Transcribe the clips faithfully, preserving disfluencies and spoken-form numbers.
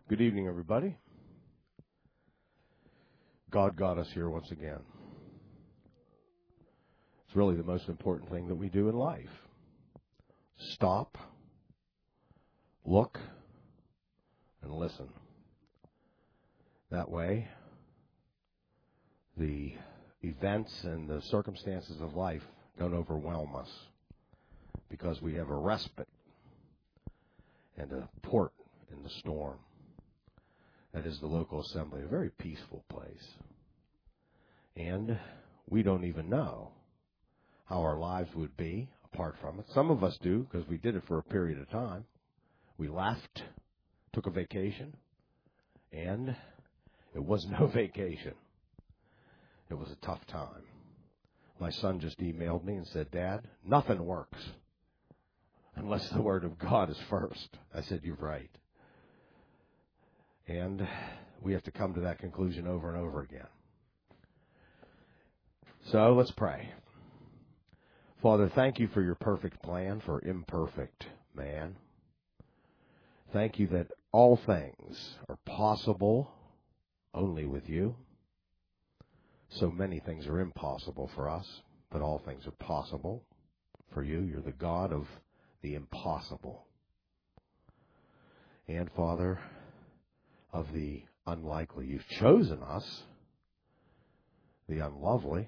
Good evening, everybody. God got us here once again. It's really the most important thing that we do in life. Stop, look, and listen. That way, the events and the circumstances of life don't overwhelm us because we have a respite and a port in the storm. That is the local assembly, a very peaceful place. And we don't even know how our lives would be apart from it. Some of us do, because we did it for a period of time. We left, took a vacation, and it was no vacation. It was a tough time. My son just emailed me and said, "Dad, nothing works unless the Word of God is first." I said, "You're right." And we have to come to that conclusion over and over again. So let's pray. Father, thank you for your perfect plan for imperfect man. Thank you that all things are possible only with you. So many things are impossible for us, but all things are possible for you. You're the God of the impossible. And Father, of the unlikely. You've chosen us, the unlovely,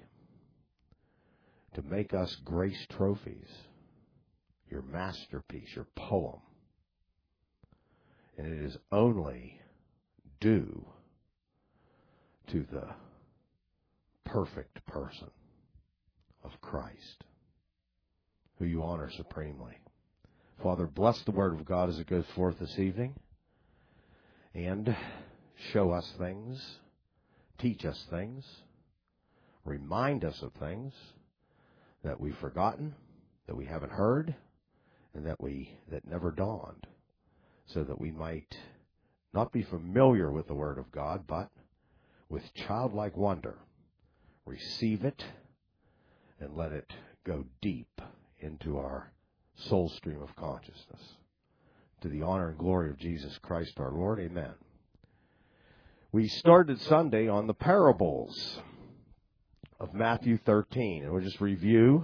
to make us grace trophies, your masterpiece, your poem. And it is only due to the perfect person of Christ, who you honor supremely. Father, bless the Word of God as it goes forth this evening. And show us things, teach us things, remind us of things that we've forgotten, that we haven't heard, and that we that never dawned, so that we might not be familiar with the Word of God, but with childlike wonder, receive it and let it go deep into our soul stream of consciousness. To the honor and glory of Jesus Christ our Lord, amen. We started Sunday on the parables of Matthew thirteen, and we'll just review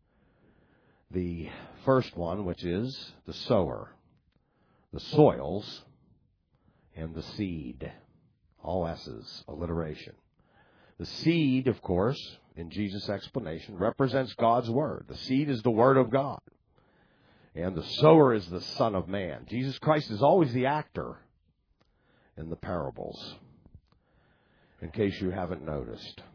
the first one, which is the sower, the soils, and the seed. All S's, alliteration. The seed, of course, in Jesus' explanation, represents God's Word. The seed is the Word of God. And the sower is the Son of Man. Jesus Christ is always the actor in the parables, in case you haven't noticed.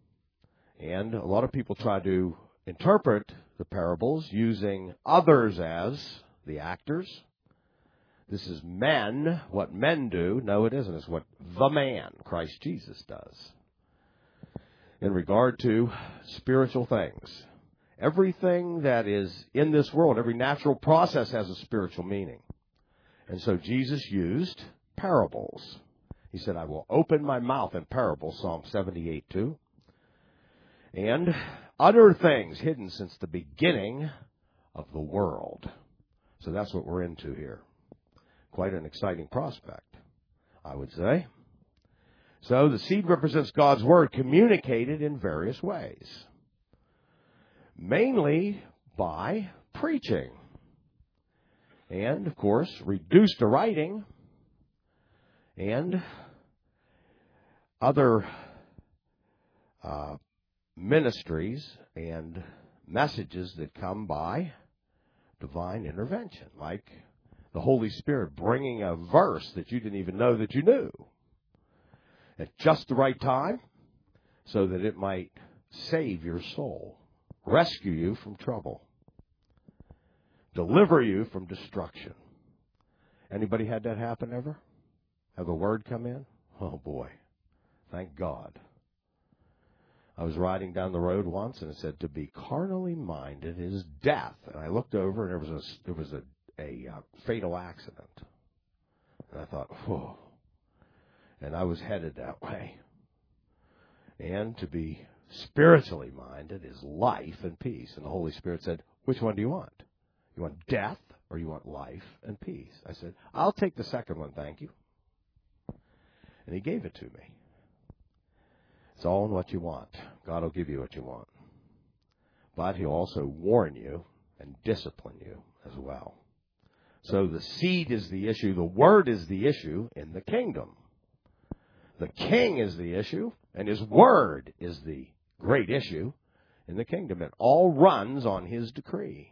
And a lot of people try to interpret the parables using others as the actors. This is men, what men do. No, it isn't. It's what the man, Christ Jesus, does in regard to spiritual things. Everything that is in this world, every natural process has a spiritual meaning. And so Jesus used parables. He said, "I will open my mouth in parables," Psalm seventy-eight two. And utter things hidden since the beginning of the world. So that's what we're into here. Quite an exciting prospect, I would say. So the seed represents God's Word communicated in various ways. Mainly by preaching. And, of course, reduced to writing. And other uh, ministries and messages that come by divine intervention. Like the Holy Spirit bringing a verse that you didn't even know that you knew. At just the right time, so that it might save your soul. Rescue you from trouble. Deliver you from destruction. Anybody had that happen ever? Have a word come in? Oh, boy. Thank God. I was riding down the road once, and it said, "To be carnally minded is death." And I looked over, and there was a, there was a, a uh, fatal accident. And I thought, whoa. And I was headed that way. And to be spiritually minded is life and peace. And the Holy Spirit said, "Which one do you want? You want death or you want life and peace?" I said, "I'll take the second one, thank you." And he gave it to me. It's all in what you want. God will give you what you want. But he'll also warn you and discipline you as well. So the seed is the issue. The word is the issue in the kingdom. The king is the issue, and his word is the great issue in the kingdom. It all runs on his decree.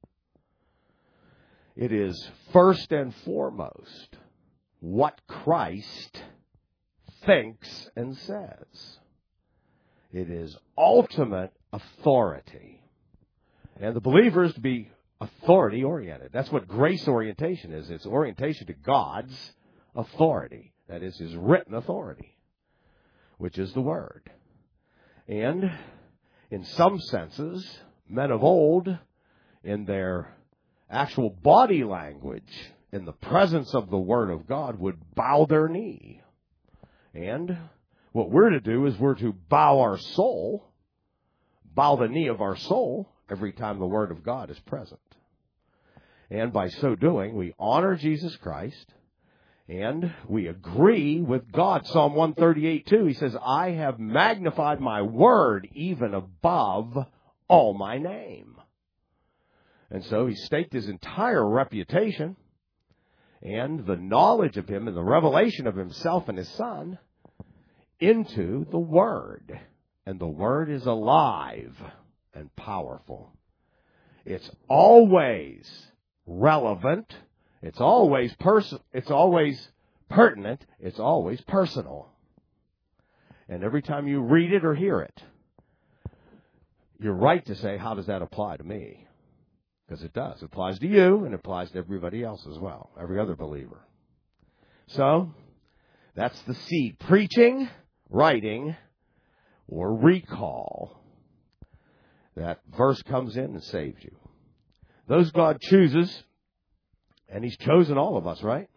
It is first and foremost what Christ thinks and says. It is ultimate authority. And the believer is to be authority-oriented. That's what grace orientation is. It's orientation to God's authority. That is his written authority, which is the Word. And in some senses, men of old, in their actual body language, in the presence of the Word of God, would bow their knee. And what we're to do is we're to bow our soul, bow the knee of our soul every time the Word of God is present. And by so doing, we honor Jesus Christ, and we agree with God. Psalm one thirty-eight two, he says, I have magnified my word even above all my name. And so he staked his entire reputation and the knowledge of him and the revelation of himself and his Son into the Word. And the Word is alive and powerful. It's always relevant. It's always pers- It's always pertinent. It's always personal. And every time you read it or hear it, you're right to say, how does that apply to me? Because it does. It applies to you, and it applies to everybody else as well, every other believer. So, that's the seed. Preaching, writing, or recall. That verse comes in and saves you. Those God chooses, and He's chosen all of us, right?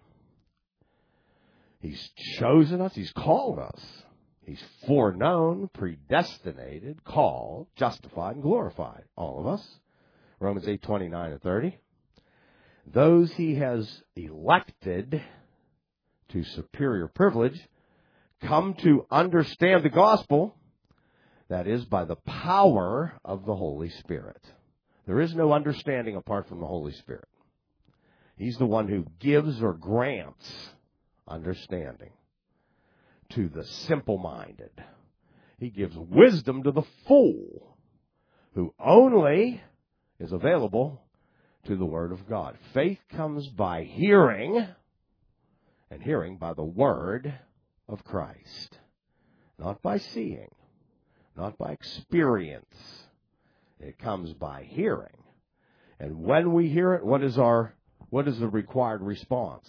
He's chosen us. He's called us. He's foreknown, predestinated, called, justified, and glorified. All of us. Romans eight twenty-nine and thirty. Those He has elected to superior privilege come to understand the gospel, that is, by the power of the Holy Spirit. There is no understanding apart from the Holy Spirit. He's the one who gives or grants understanding to the simple-minded. He gives wisdom to the fool, who only is available to the Word of God. Faith comes by hearing, and hearing by the Word of Christ. Not by seeing, not by experience. It comes by hearing. And when we hear it, what is our what is the required response?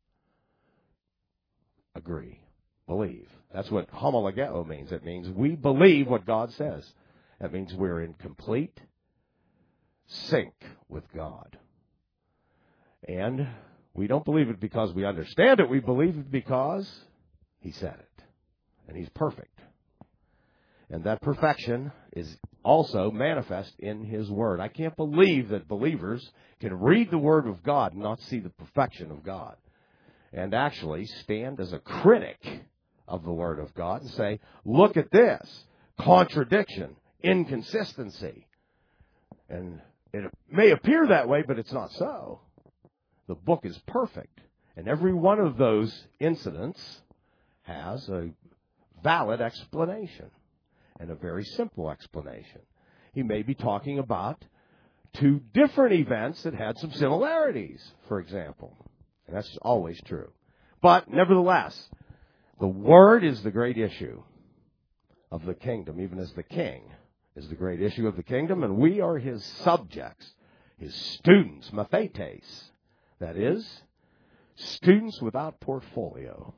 Agree. Believe. That's what homologeo means. It means we believe what God says. That means we're in complete sync with God. And we don't believe it because we understand it. We believe it because He said it. And He's perfect. And that perfection is also manifest in His Word. I can't believe that believers can read the Word of God and not see the perfection of God. And actually stand as a critic of the Word of God and say, look at this. Contradiction. Inconsistency. And it may appear that way, but it's not so. The book is perfect. And every one of those incidents has a valid explanation. And a very simple explanation. He may be talking about two different events that had some similarities, for example. And that's always true. But nevertheless, the Word is the great issue of the kingdom, even as the King is the great issue of the kingdom, and we are His subjects, His students, mathetes. That is, students without portfolio.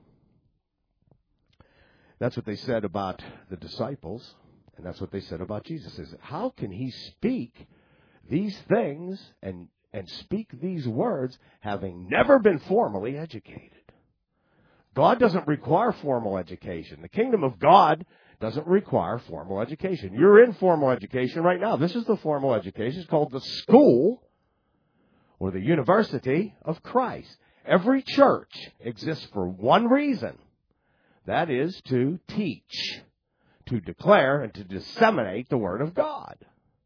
That's what they said about the disciples, and that's what they said about Jesus. Is how can He speak these things and, and speak these words having never been formally educated? God doesn't require formal education. The kingdom of God doesn't require formal education. You're in formal education right now. This is the formal education. It's called the school or the university of Christ. Every church exists for one reason. That is to teach, to declare, and to disseminate the Word of God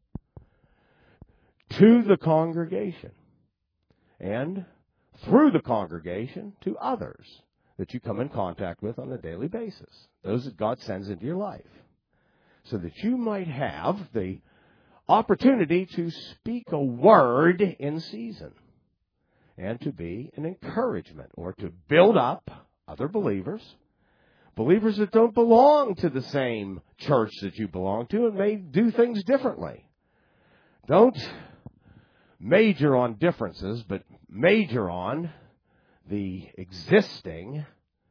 to the congregation and through the congregation to others that you come in contact with on a daily basis, those that God sends into your life, so that you might have the opportunity to speak a word in season and to be an encouragement or to build up other believers, believers that don't belong to the same church that you belong to and may do things differently. Don't major on differences, but major on the existing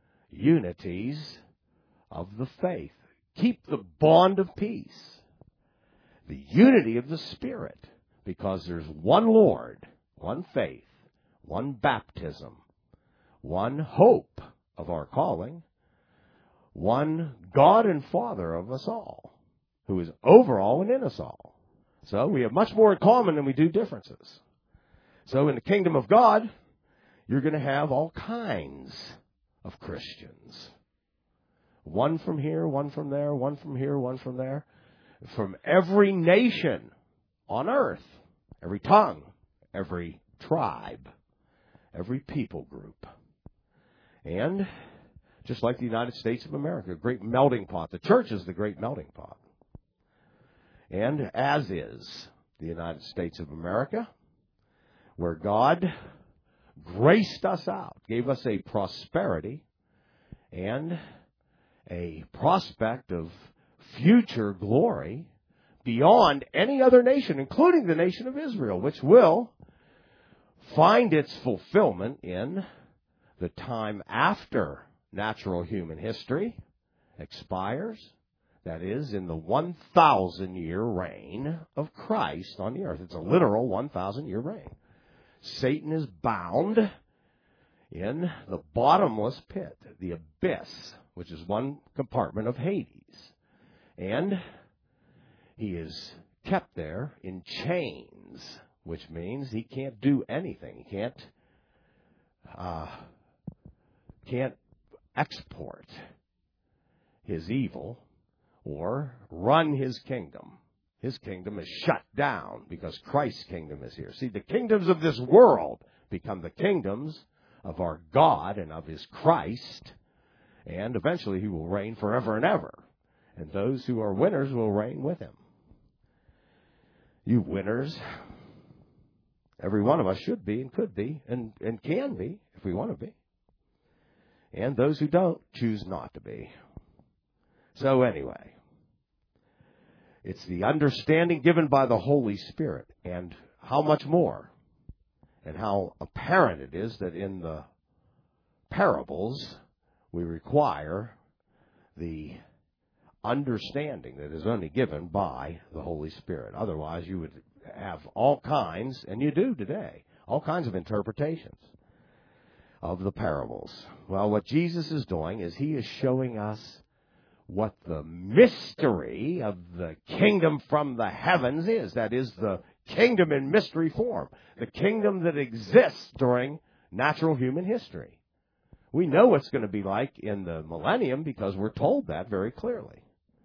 unities of the faith. Keep the bond of peace, the unity of the Spirit, because there's one Lord, one faith, one baptism, one hope of our calling, one God and Father of us all, who is over all and in us all. So we have much more in common than we do differences. So in the kingdom of God, you're going to have all kinds of Christians. One from here, one from there, one from here, one from there. From every nation on earth, every tongue, every tribe, every people group. And just like the United States of America, a great melting pot. The church is the great melting pot. And as is the United States of America, where God graced us out, gave us a prosperity and a prospect of future glory beyond any other nation, including the nation of Israel, which will find its fulfillment in the time after natural human history expires. That is, in the one thousand year reign of Christ on the earth. It's a literal one thousand year reign. Satan is bound in the bottomless pit, the abyss, which is one compartment of Hades. And he is kept there in chains, which means he can't do anything. He can't, uh, can't export his evil or run his kingdom. His kingdom is shut down because Christ's kingdom is here. See, the kingdoms of this world become the kingdoms of our God and of his Christ, and eventually he will reign forever and ever. And those who are winners will reign with him. You winners, every one of us should be and could be and, and can be if we want to be. And those who don't choose not to be. So anyway, it's the understanding given by the Holy Spirit, and how much more, and how apparent it is that in the parables we require the understanding that is only given by the Holy Spirit. Otherwise, you would have all kinds, and you do today, all kinds of interpretations of the parables. Well, what Jesus is doing is he is showing us what the mystery of the kingdom from the heavens is. That is the kingdom in mystery form. The kingdom that exists during natural human history. We know what's going to be like in the millennium because we're told that very clearly.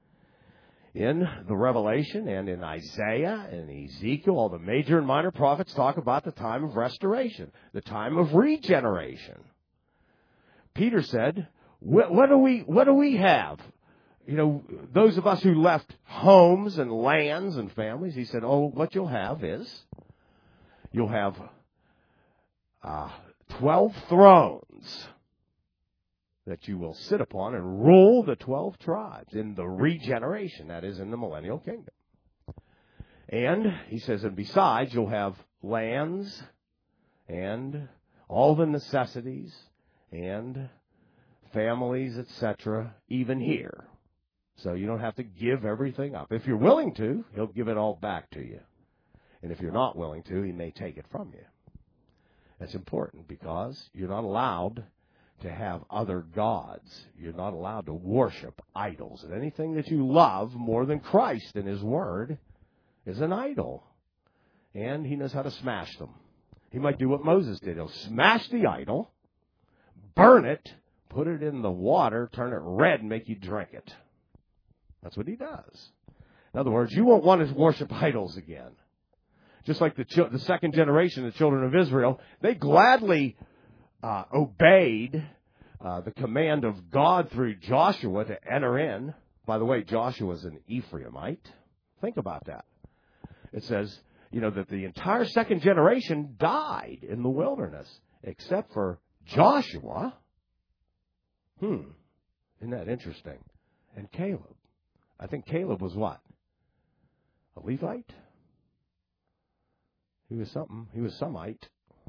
In the Revelation and in Isaiah and Ezekiel, all the major and minor prophets talk about the time of restoration, the time of regeneration. Peter said, what, what do we, what do we have? You know, those of us who left homes and lands and families, he said, oh, what you'll have is, you'll have uh, twelve thrones that you will sit upon and rule the twelve tribes in the regeneration, that is, in the millennial kingdom. And, he says, and besides, you'll have lands and all the necessities and families, et cetera, even here. So you don't have to give everything up. If you're willing to, he'll give it all back to you. And if you're not willing to, he may take it from you. That's important because you're not allowed to have other gods. You're not allowed to worship idols. And anything that you love more than Christ and his word is an idol. And he knows how to smash them. He might do what Moses did. He'll smash the idol, burn it, put it in the water, turn it red, and make you drink it. That's what he does. In other words, you won't want to worship idols again. Just like the, ch- the second generation, the children of Israel, they gladly uh, obeyed uh, the command of God through Joshua to enter in. By the way, Joshua is an Ephraimite. Think about that. It says, you know, that the entire second generation died in the wilderness, except for Joshua. Hmm. Isn't that interesting? And Caleb. I think Caleb was what? A Levite? He was something. He was somite.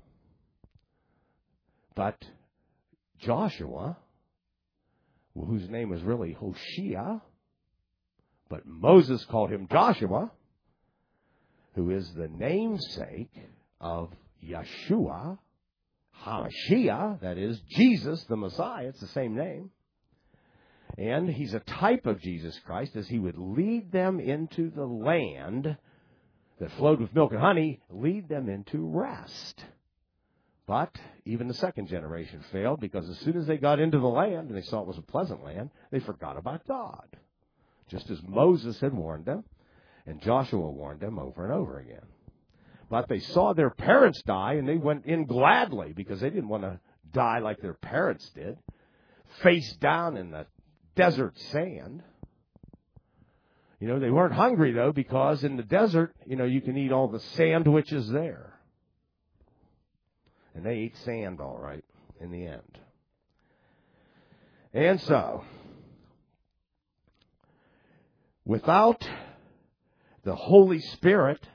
But Joshua, whose name was really Hoshea, but Moses called him Joshua, who is the namesake of Yeshua, HaMashiach, that is Jesus, the Messiah. It's the same name. And he's a type of Jesus Christ as he would lead them into the land that flowed with milk and honey, lead them into rest. But even the second generation failed because as soon as they got into the land and they saw it was a pleasant land, they forgot about God. Just as Moses had warned them and Joshua warned them over and over again. But they saw their parents die and they went in gladly because they didn't want to die like their parents did, face down in the desert sand. You know, they weren't hungry, though, because in the desert, you know, you can eat all the sandwiches there. And they ate sand, all right, in the end. And so, without the Holy Spirit,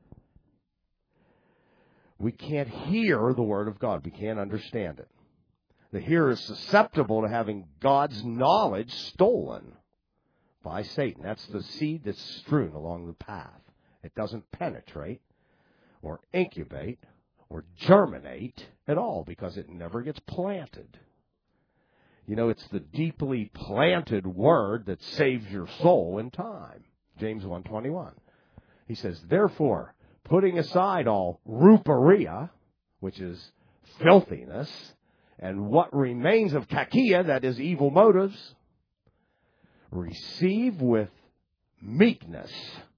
we can't hear the Word of God. We can't understand it. The hearer is susceptible to having God's knowledge stolen by Satan. That's the seed that's strewn along the path. It doesn't penetrate or incubate or germinate at all because it never gets planted. You know, it's the deeply planted word that saves your soul in time. James one twenty-one. He says, therefore, putting aside all ruparia, which is filthiness, and what remains of kakia, that is evil motives, receive with meekness,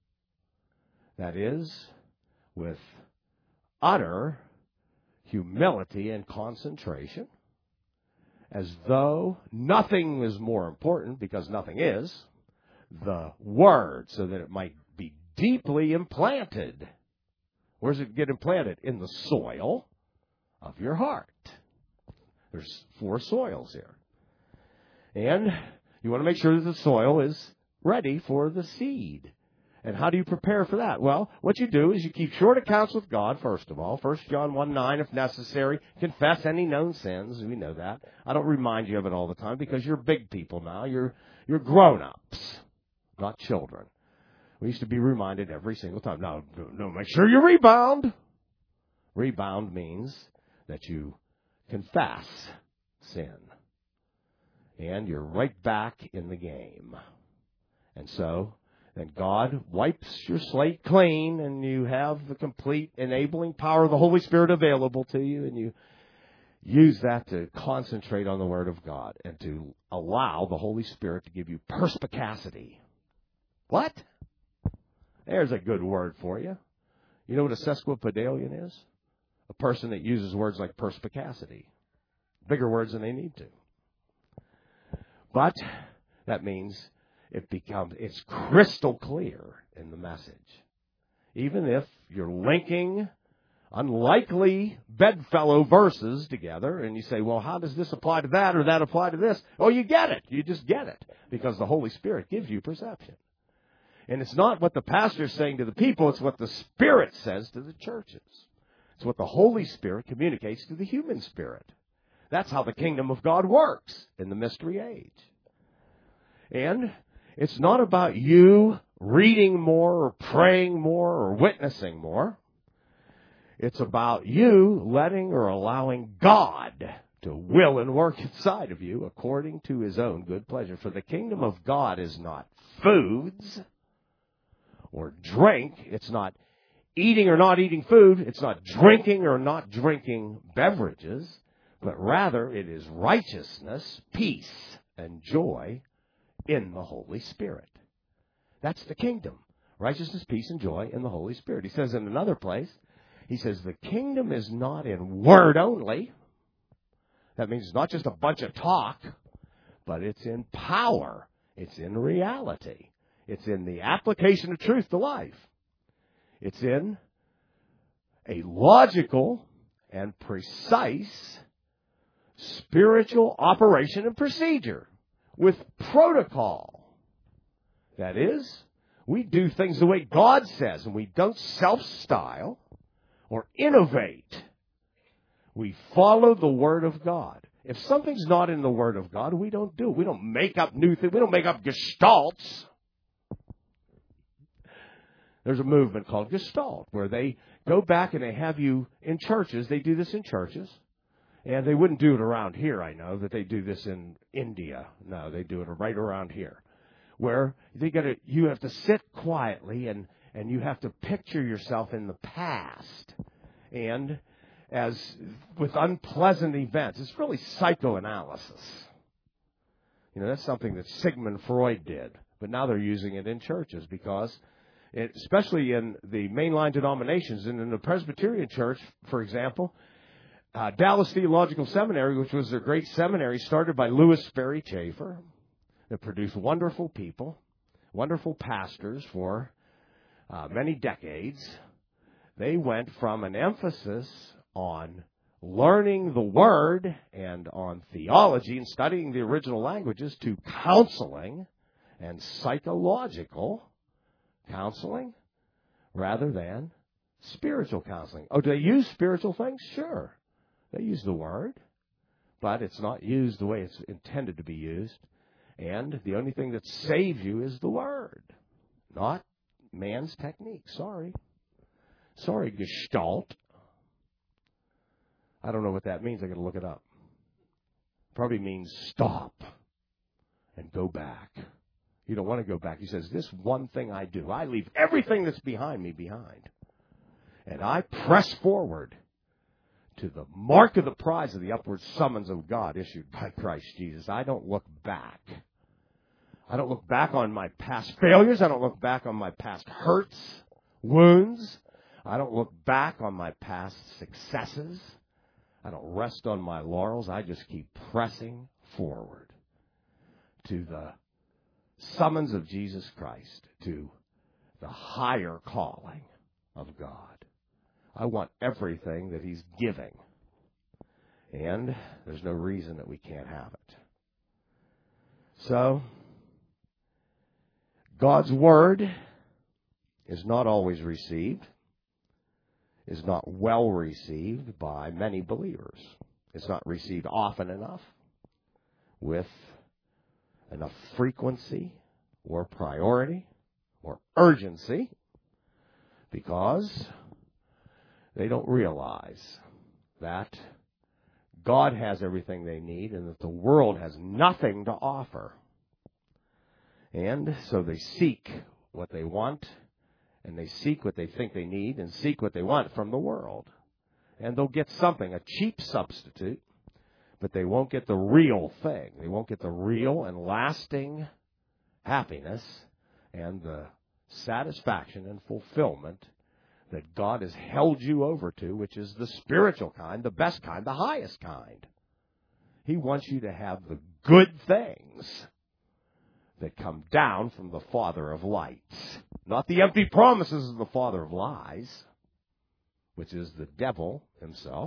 that is, with utter humility and concentration, as though nothing is more important, because nothing is, the Word, so that it might be deeply implanted. Where does it get implanted? In the soil of your heart. There's four soils here. And you want to make sure that the soil is ready for the seed. And how do you prepare for that? Well, what you do is you keep short accounts with God, first of all. First John one nine, if necessary. Confess any known sins. We know that. I don't remind you of it all the time because you're big people now. You're, you're grown-ups, not children. We used to be reminded every single time. Now, no, make sure you rebound. Rebound means that you confess sin. And you're right back in the game. And so, then God wipes your slate clean, and you have the complete enabling power of the Holy Spirit available to you, and you use that to concentrate on the Word of God and to allow the Holy Spirit to give you perspicacity. What? There's a good word for you. You know what a sesquipedalian is? A person that uses words like perspicacity. Bigger words than they need to. But that means it becomes, it's crystal clear in the message. Even if you're linking unlikely bedfellow verses together and you say, well, how does this apply to that or that apply to this? Oh, you get it. You just get it because the Holy Spirit gives you perception. And it's not what the pastor is saying to the people. It's what the Spirit says to the churches. It's what the Holy Spirit communicates to the human spirit. That's how the kingdom of God works in the mystery age. And it's not about you reading more or praying more or witnessing more. It's about you letting or allowing God to will and work inside of you according to His own good pleasure. For the kingdom of God is not foods or drink. It's not eating or not eating food. It's not drinking or not drinking beverages. but rather it is righteousness, peace, and joy in the Holy Spirit. That's the kingdom. Righteousness, peace, and joy in the Holy Spirit. He says in another place, he says the kingdom is not in word only. That means it's not just a bunch of talk, but it's in power. It's in reality. It's in the application of truth to life. It's in a logical and precise spiritual operation and procedure with protocol. That is, we do things the way God says, and we don't self-style or innovate. We follow the Word of God. If something's not in the Word of God, we don't do it. We don't make up new things. We don't make up gestalts. There's a movement called Gestalt, where they go back and they have you in churches. They do this in churches. And they wouldn't do it around here, I know, that they do this in India. No, they do it right around here. Where they gotta, you have to sit quietly and, and you have to picture yourself in the past. And as with unpleasant events, it's really psychoanalysis. You know, that's something that Sigmund Freud did. But now they're using it in churches because, it, especially in the mainline denominations, and in the Presbyterian Church, for example, uh, Dallas Theological Seminary, which was a great seminary started by Louis Sperry Chafer, that produced wonderful people, wonderful pastors for uh, many decades. They went from an emphasis on learning the Word and on theology and studying the original languages to counseling and psychological counseling rather than spiritual counseling. Oh, do they use spiritual things? Sure. They use the Word, but it's not used the way it's intended to be used. And the only thing that saves you is the Word, not man's technique. Sorry. Sorry, Gestalt. I don't know what that means. I got to look it up. Probably means stop and go back. You don't want to go back. He says, this one thing I do, I leave everything that's behind me behind. And I press forward to the mark of the prize of the upward summons of God issued by Christ Jesus. I don't look back. I don't look back on my past failures. I don't look back on my past hurts, wounds. I don't look back on my past successes. I don't rest on my laurels. I just keep pressing forward to the summons of Jesus Christ, to the higher calling of God. I want everything that He's giving. And there's no reason that we can't have it. So, God's Word is not always received, is not well received by many believers. It's not received often enough, with enough frequency or priority or urgency, because they don't realize that God has everything they need and that the world has nothing to offer. And so they seek what they want, and they seek what they think they need, and seek what they want from the world. And they'll get something, a cheap substitute, but they won't get the real thing. They won't get the real and lasting happiness and the satisfaction and fulfillment that God has held you over to, which is the spiritual kind, the best kind, the highest kind. He wants you to have the good things that come down from the Father of lights, not the empty promises of the Father of lies, which is the devil himself.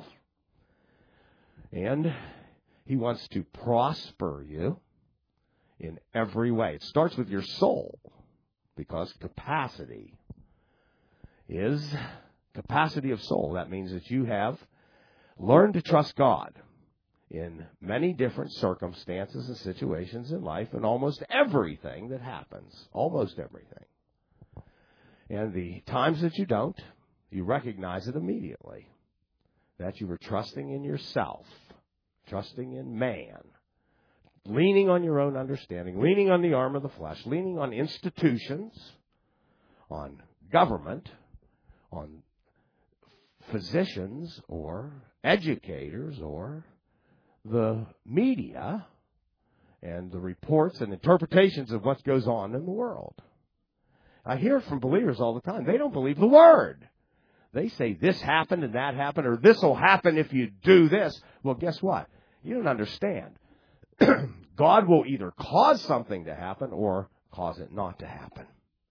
And He wants to prosper you in every way. It starts with your soul, because capacity is capacity of soul. That means that you have learned to trust God in many different circumstances and situations in life, and almost everything that happens. Almost everything. And the times that you don't, you recognize it immediately. That you were trusting in yourself, trusting in man, leaning on your own understanding, leaning on the arm of the flesh, leaning on institutions, on government, on physicians or educators or the media and the reports and interpretations of what goes on in the world. I hear from believers all the time. They don't believe the Word. They say this happened and that happened, or this will happen if you do this. Well, guess what? You don't understand. God will either cause something to happen or cause it not to happen.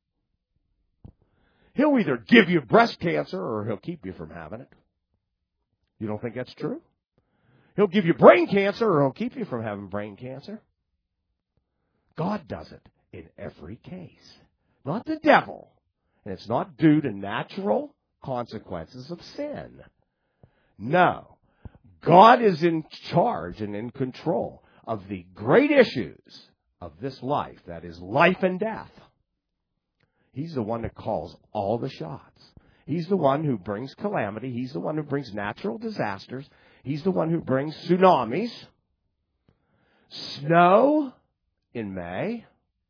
He'll either give you breast cancer or he'll keep you from having it. You don't think that's true? He'll give you brain cancer or he'll keep you from having brain cancer. God does it in every case. Not the devil. And it's not due to natural consequences of sin. No. God is in charge and in control of the great issues of this life, that is life and death. He's the one that calls all the shots. He's the one who brings calamity. He's the one who brings natural disasters. He's the one who brings tsunamis, snow in May,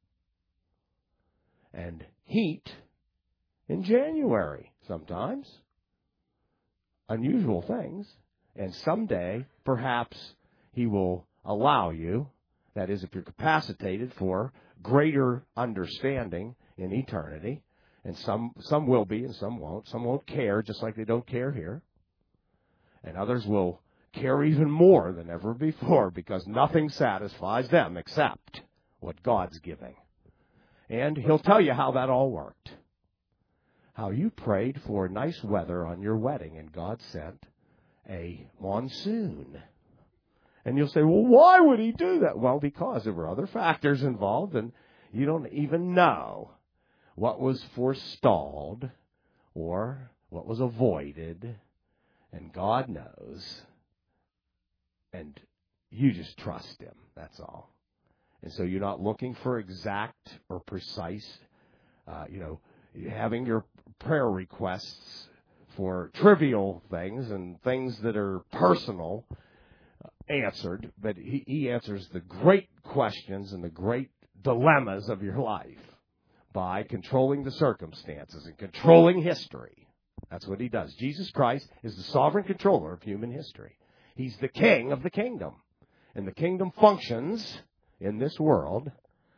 and heat in January sometimes. Unusual things. And someday, perhaps, He will allow you, that is, if you're capacitated for greater understanding in eternity, and some some will be and some won't. Some won't care, just like they don't care here. And others will care even more than ever before, because nothing satisfies them except what God's giving. And He'll tell you how that all worked. How you prayed for nice weather on your wedding, and God sent a monsoon. And you'll say, well, why would He do that? Well, because there were other factors involved, and you don't even know what was forestalled or what was avoided, and God knows. And you just trust Him, that's all. And so you're not looking for exact or precise, uh, you know, having your prayer requests for trivial things and things that are personal answered, but he, he answers the great questions and the great dilemmas of your life by controlling the circumstances and controlling history. That's what He does. Jesus Christ is the sovereign controller of human history. He's the king of the kingdom. And the kingdom functions in this world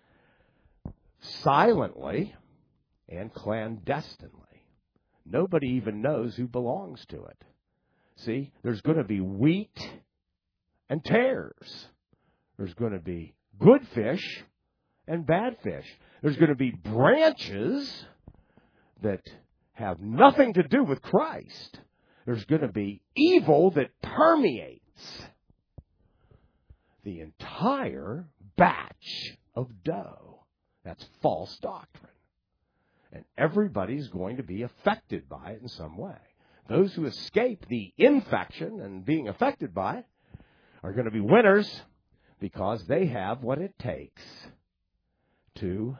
silently and clandestinely. Nobody even knows who belongs to it. See, there's going to be wheat and tares. There's going to be good fish and bad fish. There's going to be branches that have nothing to do with Christ. There's going to be evil that permeates the entire batch of dough. That's false doctrine. And everybody's going to be affected by it in some way. Those who escape the infection and being affected by it are going to be winners, because they have what it takes to,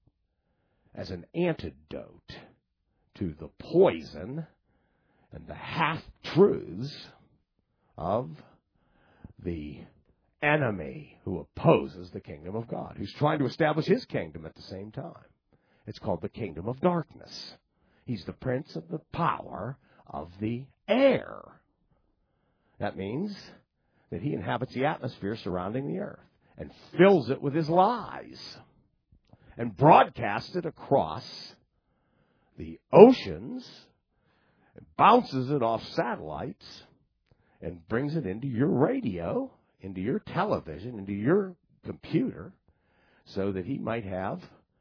as an antidote to the poison and the half-truths of the enemy who opposes the kingdom of God, who's trying to establish his kingdom at the same time. It's called the kingdom of darkness. He's the prince of the power of the air. That means that he inhabits the atmosphere surrounding the earth and fills it with his lies and broadcasts it across the oceans, and bounces it off satellites and brings it into your radio, into your television, into your computer, so that he might have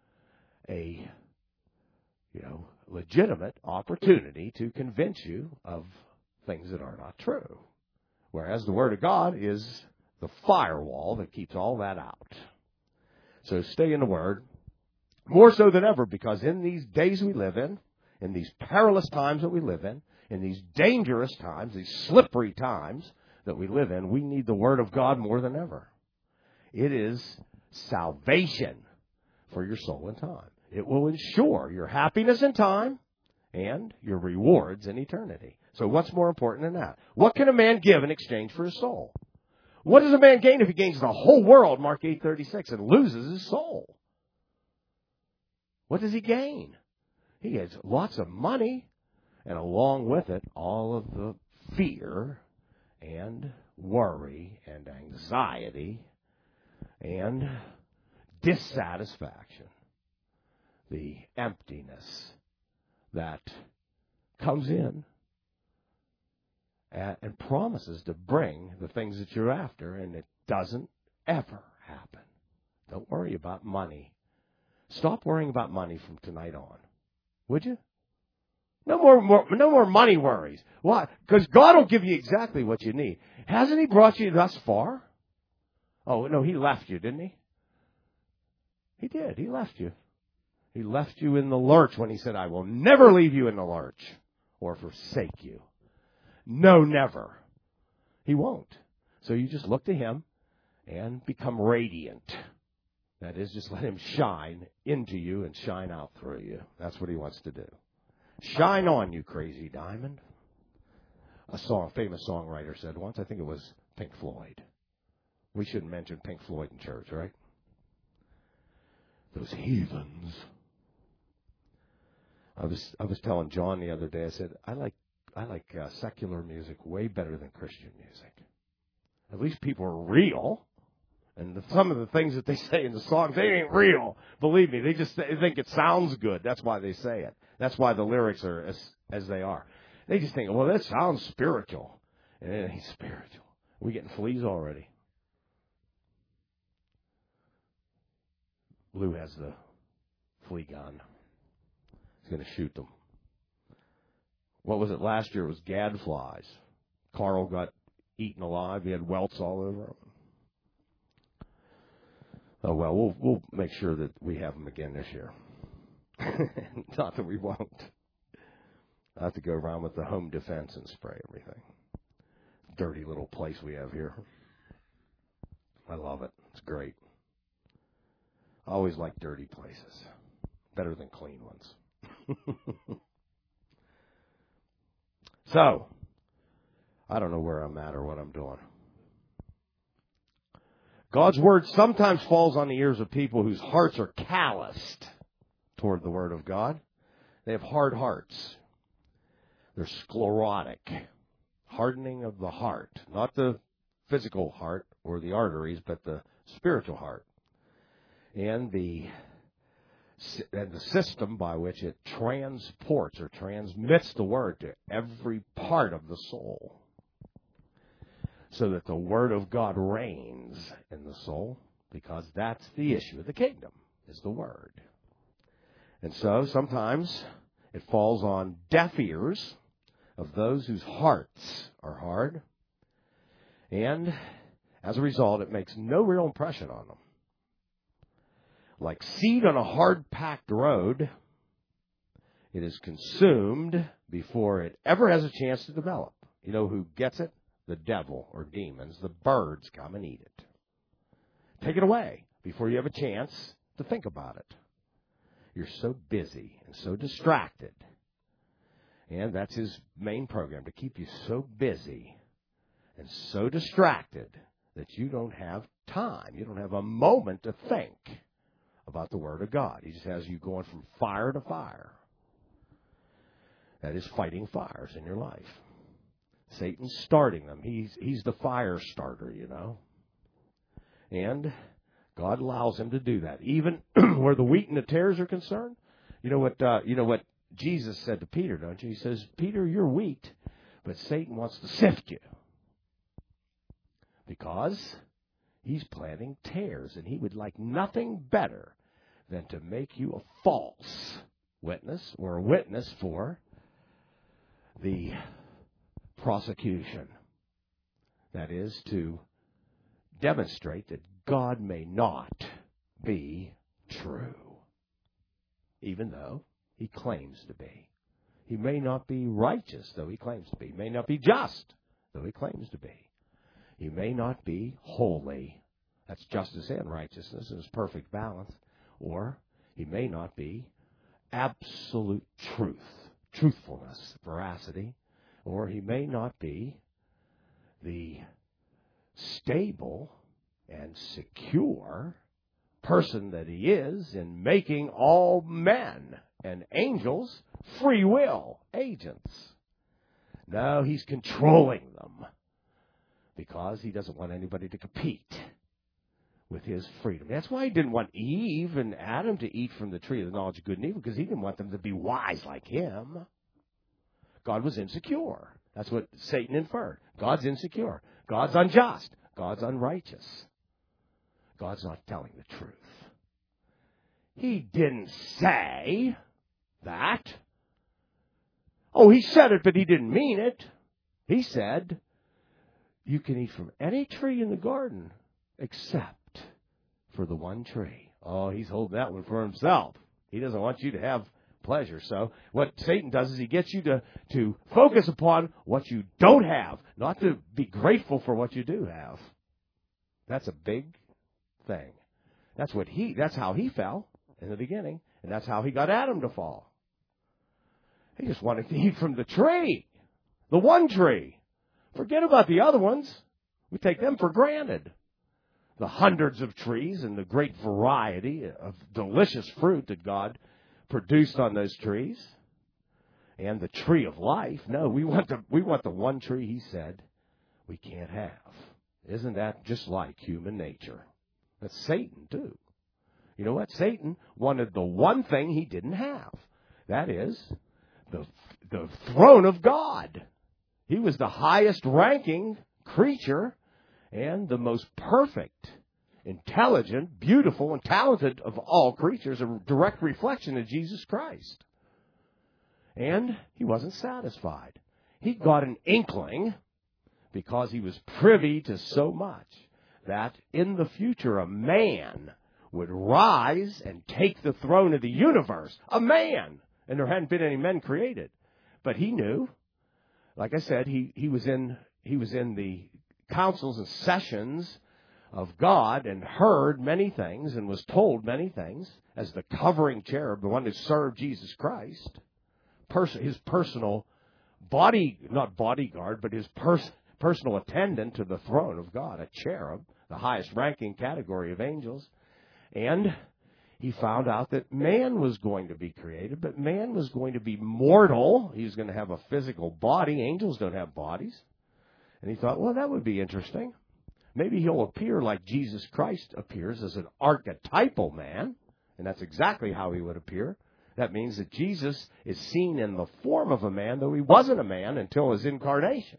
a, you know, legitimate opportunity to convince you of things that are not true. Whereas the Word of God is the firewall that keeps all that out. So stay in the Word, more so than ever, because in these days we live in, in these perilous times that we live in, in these dangerous times, these slippery times that we live in, we need the Word of God more than ever. It is salvation for your soul in time. It will ensure your happiness in time and your rewards in eternity. So what's more important than that? What can a man give in exchange for his soul? What does a man gain if he gains the whole world, Mark eight thirty-six, and loses his soul? What does he gain? He gets lots of money, and along with it, all of the fear and worry and anxiety and dissatisfaction, the emptiness that comes in and, and promises to bring the things that you're after, and it doesn't ever happen. Don't worry about money. Stop worrying about money from tonight on. Would you? No more, more no more money worries. Why? Because God will give you exactly what you need. Hasn't He brought you thus far? Oh, no, He left you, didn't He? He did. He left you. He left you in the lurch when He said, I will never leave you in the lurch or forsake you. No, never. He won't. So you just look to Him and become radiant. That is, just let Him shine into you and shine out through you. That's what He wants to do. Shine on, you crazy diamond. A song, a famous songwriter said once, I think it was Pink Floyd. We shouldn't mention Pink Floyd in church, right? Those heathens. I was I was telling John the other day, I said, I like I like uh, secular music way better than Christian music. At least people are real. And the, some of the things that they say in the songs, they ain't real. Believe me, they just they think it sounds good. That's why they say it. That's why the lyrics are as, as they are. They just think, well, that sounds spiritual. And it ain't spiritual. We're getting fleas already. Lou has the flea gun. He's going to shoot them. What was it last year? It was gadflies. Carl got eaten alive. He had welts all over him. Oh, well, we'll we'll make sure that we have them again this year. Not that we won't. I have to go around with the home defense and spray everything. Dirty little place we have here. I love it. It's great. I always like dirty places. Better than clean ones. So, I don't know where I'm at or what I'm doing. God's Word sometimes falls on the ears of people whose hearts are calloused toward the Word of God. They have hard hearts. They're sclerotic. Hardening of the heart. Not the physical heart or the arteries, but the spiritual heart. And the, and the system by which it transports or transmits the Word to every part of the soul. So that the Word of God reigns in the soul, because that's the issue of the kingdom, is the Word. And so sometimes it falls on deaf ears of those whose hearts are hard, and as a result, it makes no real impression on them. Like seed on a hard-packed road, it is consumed before it ever has a chance to develop. You know who gets it? The devil or demons. The birds come and eat it. Take it away before you have a chance to think about it. You're so busy and so distracted. And that's his main program, to keep you so busy and so distracted that you don't have time. You don't have a moment to think about the Word of God. He just has you going from fire to fire. That is fighting fires in your life. Satan's starting them. He's he's the fire starter, you know. And God allows him to do that, even where the wheat and the tares are concerned. You know what? Uh, you know what Jesus said to Peter, don't you? He says, "Peter, you're wheat, but Satan wants to sift you because he's planting tares, and he would like nothing better than to make you a false witness or a witness for the prosecution. That is, to demonstrate that God may not be true, even though he claims to be. He may not be righteous, though he claims to be. He may not be just, though he claims to be. He may not be holy. That's justice and righteousness in its perfect balance. Or he may not be absolute truth, truthfulness, veracity. Or he may not be the stable and secure person that he is in making all men and angels free will agents. No, he's controlling them because he doesn't want anybody to compete with his freedom. That's why he didn't want Eve and Adam to eat from the tree of the knowledge of good and evil, because he didn't want them to be wise like him. God was insecure. That's what Satan inferred. God's insecure. God's unjust. God's unrighteous. God's not telling the truth. He didn't say that. Oh, he said it, but he didn't mean it. He said, you can eat from any tree in the garden except for the one tree. Oh, he's holding that one for himself. He doesn't want you to have pleasure. So what Satan does is he gets you to, to focus upon what you don't have, not to be grateful for what you do have. That's a big thing. That's what he, that's how he fell in the beginning, and that's how he got Adam to fall. He just wanted to eat from the tree, the one tree. Forget about the other ones. We take them for granted. The hundreds of trees and the great variety of delicious fruit that God produced on those trees, and the tree of life. No, we want the we want the one tree he said we can't have. Isn't that just like human nature? That's Satan too. You know what? Satan wanted the one thing he didn't have. That is the the throne of God. He was the highest ranking creature and the most perfect, intelligent, beautiful, and talented of all creatures, a direct reflection of Jesus Christ. And he wasn't satisfied. He got an inkling, because he was privy to so much, that in the future a man would rise and take the throne of the universe. A man! And there hadn't been any men created. But he knew, like I said, he, he was in he was in the councils and sessions of God and heard many things and was told many things as the covering cherub, the one who served Jesus Christ, pers- his personal body, not bodyguard, but his pers- personal attendant to the throne of God, a cherub, the highest ranking category of angels. And he found out that man was going to be created, but man was going to be mortal. He was going to have a physical body. Angels don't have bodies. And he thought, well, that would be interesting. Maybe he'll appear like Jesus Christ appears as an archetypal man, and that's exactly how he would appear. That means that Jesus is seen in the form of a man, though he wasn't a man until his incarnation.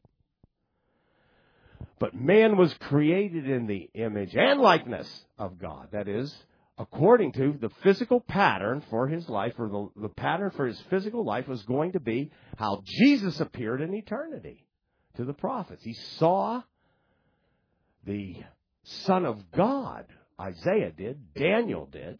But man was created in the image and likeness of God. That is, according to the physical pattern for his life, or the, the pattern for his physical life was going to be how Jesus appeared in eternity to the prophets. He saw the Son of God. Isaiah did. Daniel did.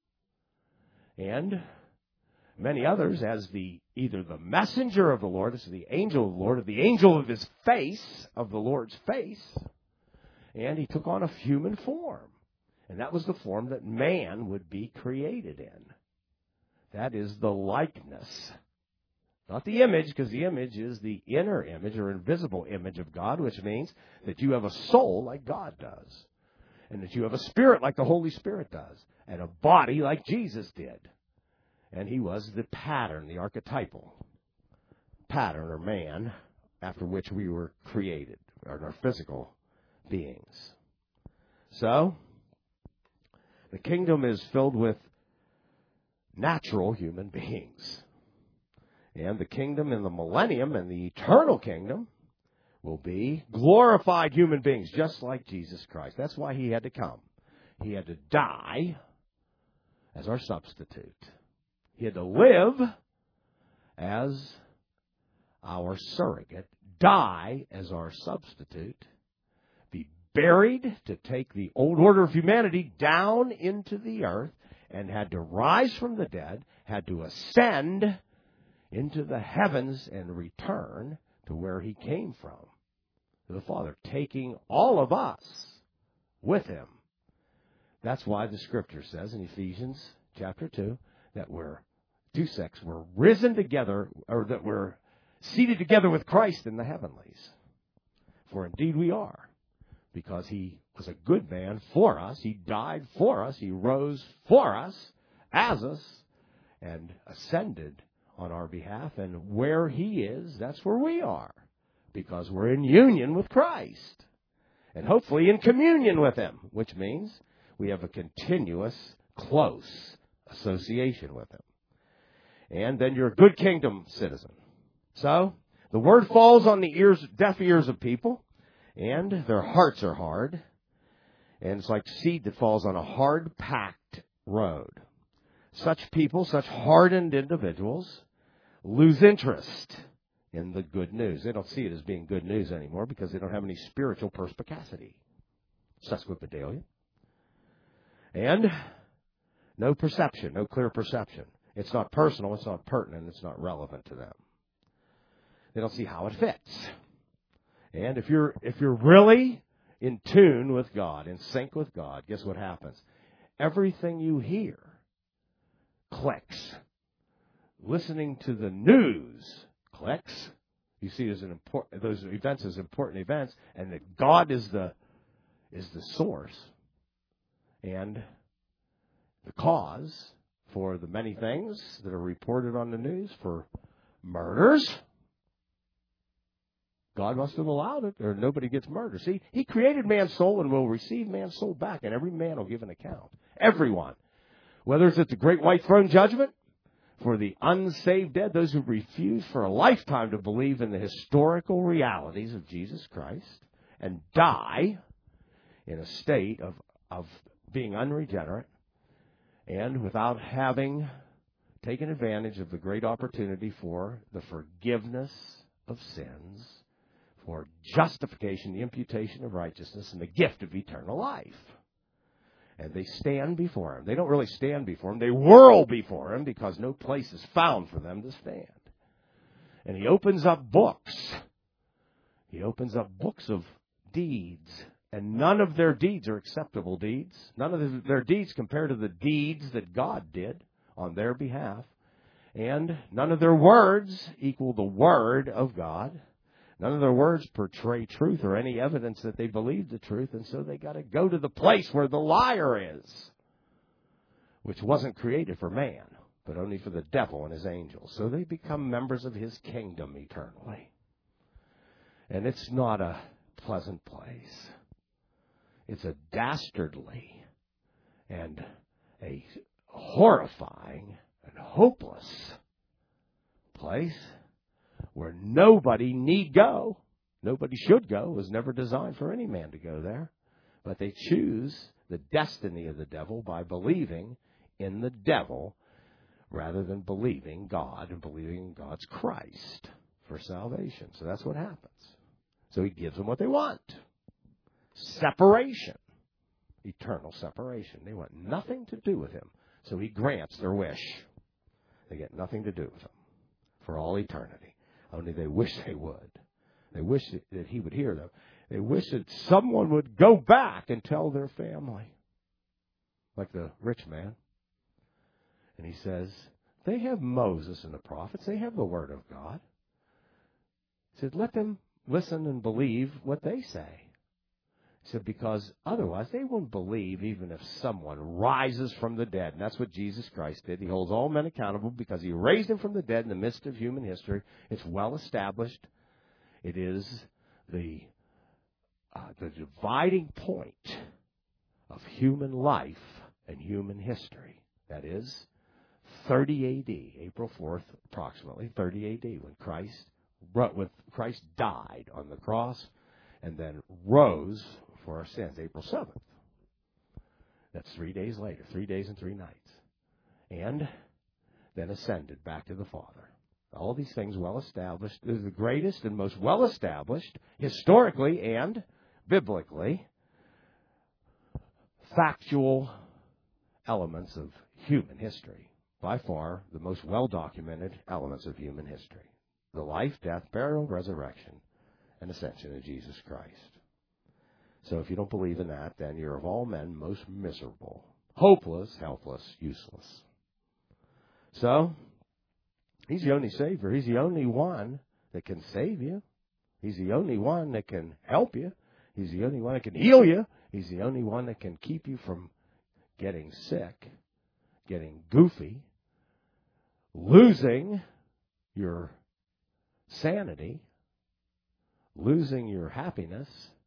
And many others as the either the messenger of the Lord, as the angel of the Lord, or the angel of his face, of the Lord's face. And he took on a human form. And that was the form that man would be created in. That is the likeness. Not the image, because the image is the inner image or invisible image of God, which means that you have a soul like God does. And that you have a spirit like the Holy Spirit does. And a body like Jesus did. And he was the pattern, the archetypal pattern or man after which we were created, or our physical beings. So, the kingdom is filled with natural human beings. And the kingdom in the millennium and the eternal kingdom will be glorified human beings, just like Jesus Christ. That's why he had to come. He had to die as our substitute. He had to live as our surrogate, die as our substitute, be buried to take the old order of humanity down into the earth, and had to rise from the dead, had to ascend into the heavens and return to where he came from, to the Father, taking all of us with him. That's why the Scripture says in Ephesians chapter two that we're two sects were risen together, or that we're seated together with Christ in the heavenlies. For indeed we are, because he was a good man for us. He died for us. He rose for us, as us, and ascended on our behalf. And where he is, that's where we are, because we're in union with Christ. and hopefully in communion with Him, which means we have a continuous, close association with Him. And then you're a good kingdom citizen. So, the Word falls on the ears, deaf ears of people, and their hearts are hard. And it's like seed that falls on a hard-packed road. Such people, such hardened individuals, lose interest in the good news. They don't see it as being good news anymore because they don't have any spiritual perspicacity. Sesquipedalia. And no perception, no clear perception. It's not personal, it's not pertinent, it's not relevant to them. They don't see how it fits. And if you're if you're really in tune with God, in sync with God, guess what happens? Everything you hear clicks. Listening to the news clicks. You see as an important, those events as important events, and that God is the is the source and the cause for the many things that are reported on the news, for murders. God must have allowed it, or nobody gets murdered. See, He created man's soul and will receive man's soul back, and every man will give an account. Everyone. Whether it's at the great white throne judgment, for the unsaved dead, those who refuse for a lifetime to believe in the historical realities of Jesus Christ, and die in a state of, of being unregenerate, and without having taken advantage of the great opportunity for the forgiveness of sins, for justification, the imputation of righteousness, and the gift of eternal life. And they stand before Him. They don't really stand before Him. They whirl before Him because no place is found for them to stand. And He opens up books. He opens up books of deeds. And none of their deeds are acceptable deeds. None of their deeds compare to the deeds that God did on their behalf. And none of their words equal the Word of God. None of their words portray truth or any evidence that they believe the truth, and so they got to go to the place where the liar is, which wasn't created for man, but only for the devil and his angels. So they become members of his kingdom eternally. And it's not a pleasant place. It's a dastardly and a horrifying and hopeless place where nobody need go. Nobody should go. It was never designed for any man to go there. But they choose the destiny of the devil by believing in the devil rather than believing God and believing in God's Christ for salvation. So that's what happens. So He gives them what they want. Separation. Eternal separation. They want nothing to do with Him. So He grants their wish. They get nothing to do with Him for all eternity. Only they wish they would. They wish that He would hear them. They wish that someone would go back and tell their family. Like the rich man. And he says, they have Moses and the prophets. They have the Word of God. He said, let them listen and believe what they say. He said, because otherwise they won't believe even if someone rises from the dead. And that's what Jesus Christ did. He holds all men accountable because He raised Him from the dead in the midst of human history. It's well established. It is the, uh, the dividing point of human life and human history. That is thirty A D, April fourth, approximately, thirty A D, when Christ, when Christ died on the cross and then rose for our sins, April seventh. That's three days later, three days and three nights. And then ascended back to the Father. All these things well established. They're the greatest and most well established, historically and biblically, factual elements of human history. By far, the most well-documented elements of human history. The life, death, burial, resurrection, and ascension of Jesus Christ. So if you don't believe in that, then you're of all men most miserable, hopeless, helpless, useless. So, He's the only Savior. He's the only one that can save you. He's the only one that can help you. He's the only one that can heal you. He's the only one that can keep you from getting sick, getting goofy, losing your sanity, losing your happiness,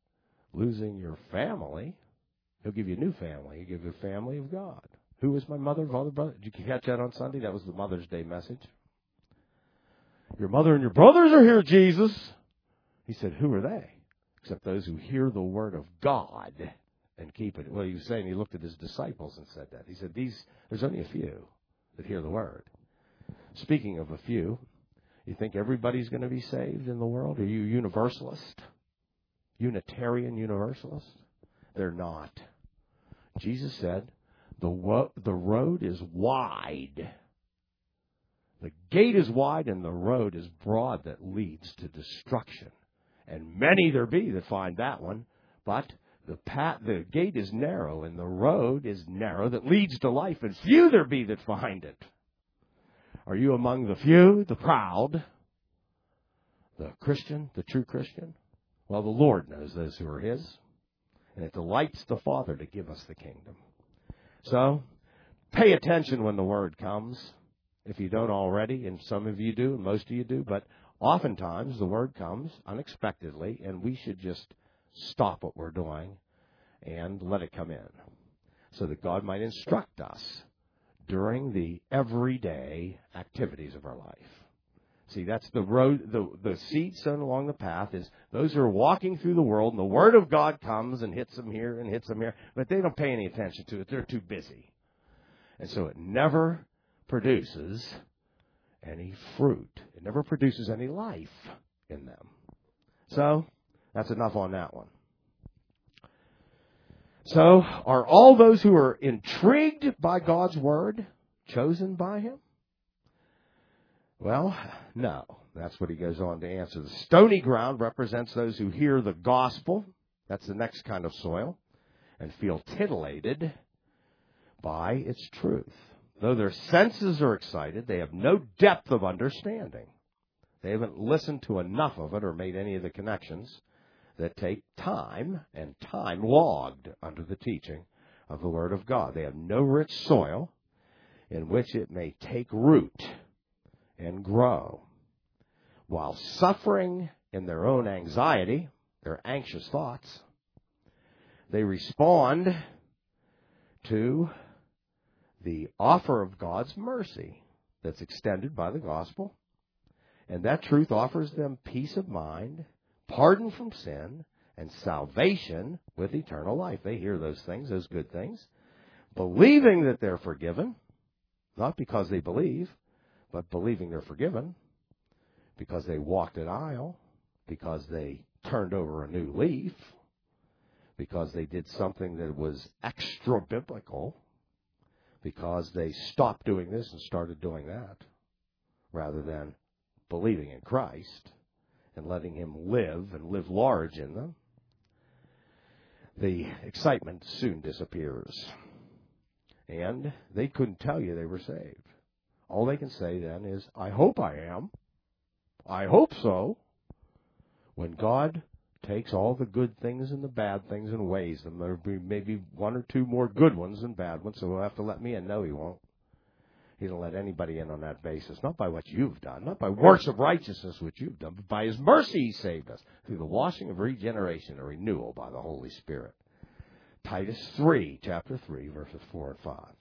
losing your family, He'll give you a new family. He'll give you a family of God. Who is my mother, father, brother? Did you catch that on Sunday? That was the Mother's Day message. Your mother and your brothers are here, Jesus. He said, who are they? Except those who hear the word of God and keep it. Well, he was saying, he looked at his disciples and said that. He said, "These, there's only a few that hear the word." Speaking of a few, you think everybody's going to be saved in the world? Are you universalist? Unitarian universalist? They're not. Jesus said, the, wo- the road is wide. The gate is wide and the road is broad that leads to destruction. And many there be that find that one, but the path, the gate is narrow and the road is narrow that leads to life, and few there be that find it. Are you among the few, the proud, the Christian, the true Christian? Well, the Lord knows those who are His, and it delights the Father to give us the kingdom. So, pay attention when the word comes, if you don't already, and some of you do, and most of you do, but oftentimes the word comes unexpectedly, and we should just stop what we're doing and let it come in, so that God might instruct us during the everyday activities of our life. See, that's the road, the, the seed sown along the path is those who are walking through the world, and the Word of God comes and hits them here and hits them here, but they don't pay any attention to it. They're too busy. And so it never produces any fruit. It never produces any life in them. So, that's enough on that one. So, are all those who are intrigued by God's Word chosen by Him? Well, no. That's what he goes on to answer. The stony ground represents those who hear the gospel. That's the next kind of soil. And feel titillated by its truth. Though their senses are excited, they have no depth of understanding. They haven't listened to enough of it or made any of the connections that take time and time logged under the teaching of the Word of God. They have no rich soil in which it may take root and grow. While suffering in their own anxiety, their anxious thoughts, they respond to the offer of God's mercy that's extended by the gospel. And that truth offers them peace of mind, pardon from sin, and salvation with eternal life. They hear those things, those good things, believing that they're forgiven, not because they believe, but believing they're forgiven because they walked an aisle, because they turned over a new leaf, because they did something that was extra biblical, because they stopped doing this and started doing that, rather than believing in Christ and letting Him live and live large in them. The excitement soon disappears. And they couldn't tell you they were saved. All they can say then is, I hope I am. I hope so. When God takes all the good things and the bad things and weighs them, there'll be maybe one or two more good ones than bad ones, so He'll have to let me in. No, He won't. He don't let anybody in on that basis. Not by what you've done, not by works of righteousness which you've done, but by His mercy He saved us through the washing of regeneration and renewal by the Holy Spirit. Titus three, chapter three, verses four and five.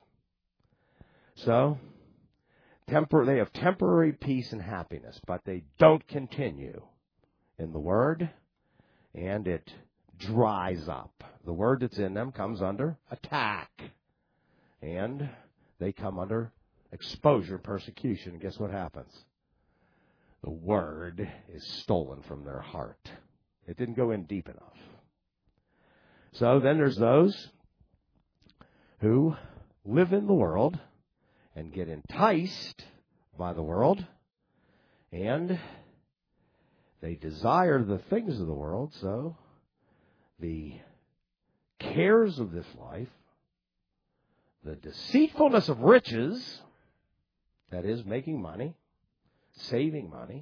So, Tempor- they have temporary peace and happiness, but they don't continue in the Word, and it dries up. The Word that's in them comes under attack, and they come under exposure, persecution. And guess what happens? The Word is stolen from their heart. It didn't go in deep enough. So then there's those who live in the world and get enticed by the world, and they desire the things of the world, so the cares of this life, the deceitfulness of riches, that is, making money, saving money,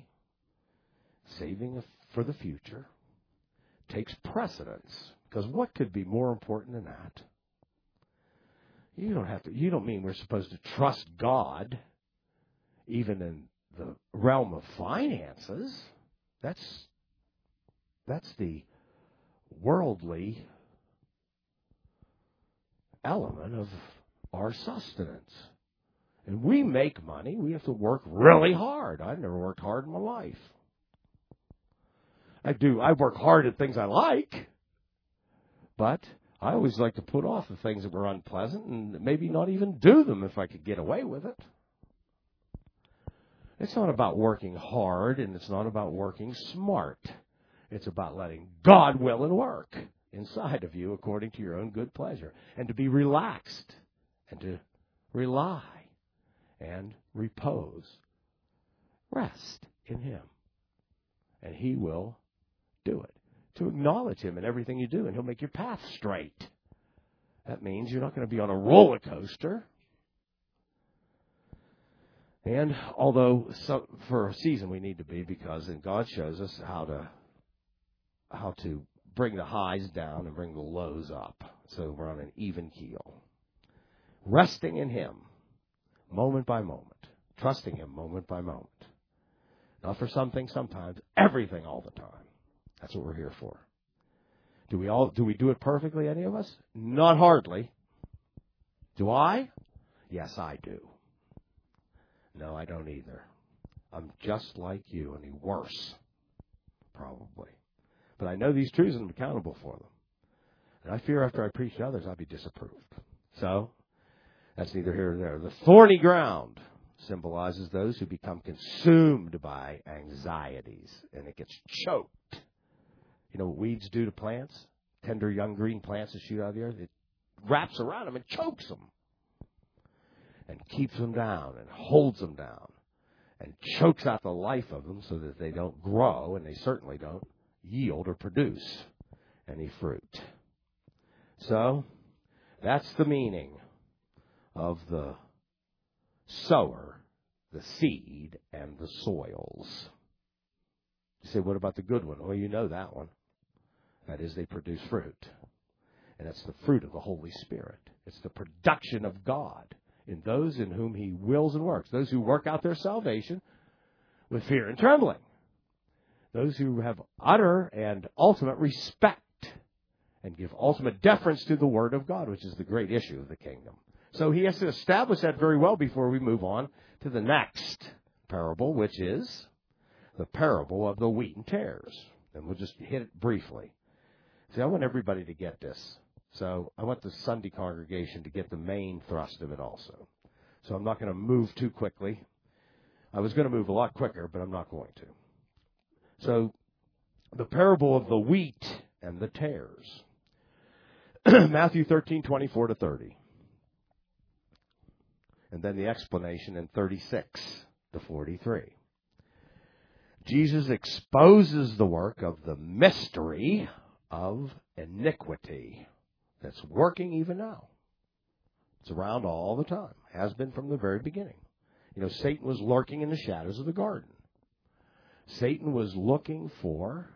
saving for the future, takes precedence. Because what could be more important than that? You don't have to, you don't mean we're supposed to trust God even in the realm of finances. That's, that's the worldly element of our sustenance. And we make money. We have to work really hard. I've never worked hard in my life. I do. I work hard at things I like, but I always like to put off the things that were unpleasant and maybe not even do them if I could get away with it. It's not about working hard, and it's not about working smart. It's about letting God will and work inside of you according to your own good pleasure, and to be relaxed, and to rely, and repose. Rest in Him, and He will do it. To acknowledge Him in everything you do, and He'll make your path straight. That means you're not going to be on a roller coaster. And although so, for a season we need to be, because and God shows us how to how to bring the highs down and bring the lows up, so we're on an even keel. Resting in Him, moment by moment, trusting Him moment by moment. Not for something, sometimes everything, all the time. That's what we're here for. Do we all do we do it perfectly? Any of us? Not hardly. Do I? Yes, I do. No, I don't either. I'm just like you, only worse, probably. But I know these truths and I'm accountable for them. And I fear after I preach to others, I'll be disapproved. So, that's neither here nor there. The thorny ground symbolizes those who become consumed by anxieties, and it gets choked. You know what weeds do to plants? Tender young green plants that shoot out of the earth? It wraps around them and chokes them. And keeps them down and holds them down and chokes out the life of them so that they don't grow and they certainly don't yield or produce any fruit. So, that's the meaning of the sower, the seed, and the soils. You say, what about the good one? Well, you know that one. That is, they produce fruit. And it's the fruit of the Holy Spirit. It's the production of God in those in whom He wills and works. Those who work out their salvation with fear and trembling. Those who have utter and ultimate respect and give ultimate deference to the Word of God, which is the great issue of the kingdom. So He has to establish that very well before we move on to the next parable, which is the parable of the wheat and tares. And we'll just hit it briefly. See, I want everybody to get this. So I want the Sunday congregation to get the main thrust of it also. So I'm not going to move too quickly. I was going to move a lot quicker, but I'm not going to. So the parable of the wheat and the tares. Matthew thirteen, twenty-four to thirty. And then the explanation in thirty-six to forty-three. Jesus exposes the work of the mystery of iniquity that's working even now. It's around all the time. Has been from the very beginning. You know, Satan was lurking in the shadows of the garden. Satan was looking for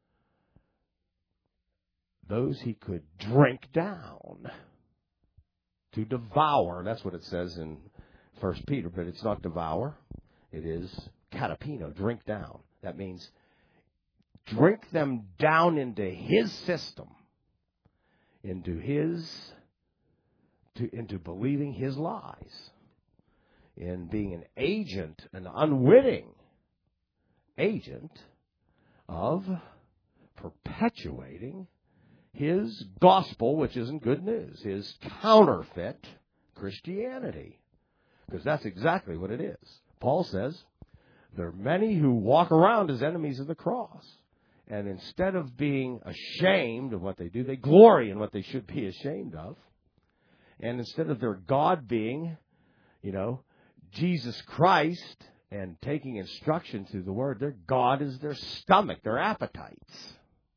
those he could drink down, to devour. That's what it says in First Peter, but it's not devour. It is katapino, drink down. That means drink them down into his system, into his, to, into believing his lies, in being an agent, an unwitting agent of perpetuating his gospel, which isn't good news, his counterfeit Christianity. Because that's exactly what it is. Paul says there are many who walk around as enemies of the cross. And instead of being ashamed of what they do, they glory in what they should be ashamed of. And instead of their God being, you know, Jesus Christ and taking instruction through the Word, their God is their stomach, their appetites.